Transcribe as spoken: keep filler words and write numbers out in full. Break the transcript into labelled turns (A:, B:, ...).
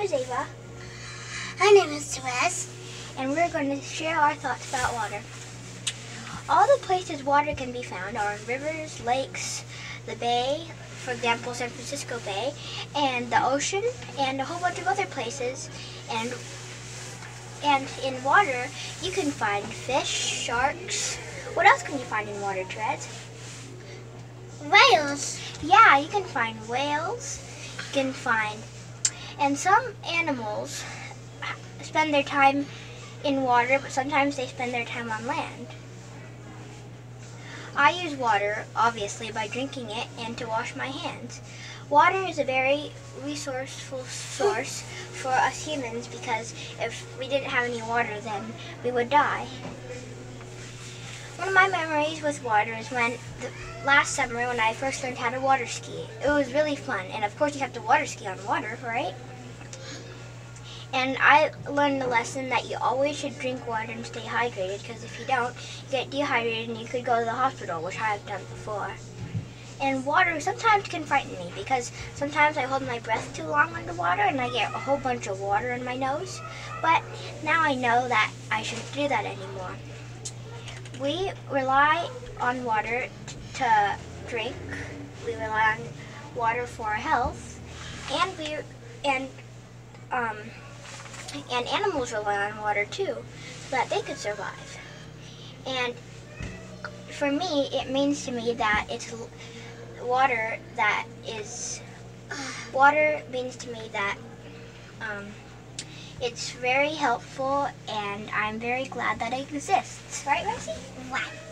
A: is Ava.
B: My name is Therese.
A: And we're going to share our thoughts about water. All the places water can be found are rivers, lakes, the bay, for example, San Francisco Bay, and the ocean, and a whole bunch of other places. And and in water, you can find fish, sharks. What else can you find in water, Therese?
B: Whales.
A: Yeah, you can find whales. You can find, and some animals spend their time in water, but sometimes they spend their time on land. I use water, obviously, by drinking it and to wash my hands. Water is a very resourceful source for us humans because if we didn't have any water, then we would die. One of my memories with water is when the, last summer when I first learned how to water ski. It was really fun, and of course you have to water ski on water, right? And I learned the lesson that you always should drink water and stay hydrated, because if you don't, you get dehydrated and you could go to the hospital, which I've done before. And water sometimes can frighten me, because sometimes I hold my breath too long underwater and I get a whole bunch of water in my nose. But now I know that I shouldn't do that anymore. We rely on water to drink. We rely on water for our health, and we and um. And animals rely on water too, so that they could survive. And for me, it means to me that it's water that is, water means to me that um, it's very helpful, and I'm very glad that it exists. Right, Rosie?
B: Right.